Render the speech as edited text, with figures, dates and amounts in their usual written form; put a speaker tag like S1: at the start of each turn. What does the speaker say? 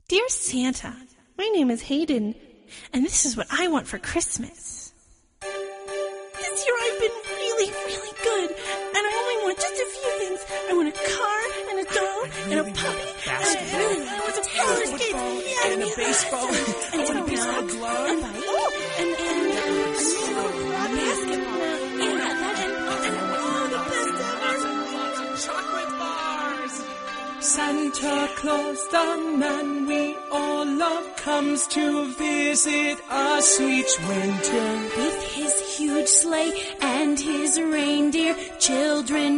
S1: Dear Santa, my name is Hayden, and this is what I want for Christmas. This year I've been really, really good, and I only want just a few things. I want a car, and a doll, and a puppy, and I want some roller skates,
S2: and a baseball,
S1: and a baseball glove, and a basketball, and the best ever.
S2: Chocolate bars. Santa Claus, the man we all love, comes to visit us each winter.
S3: With his huge sleigh and his reindeer, children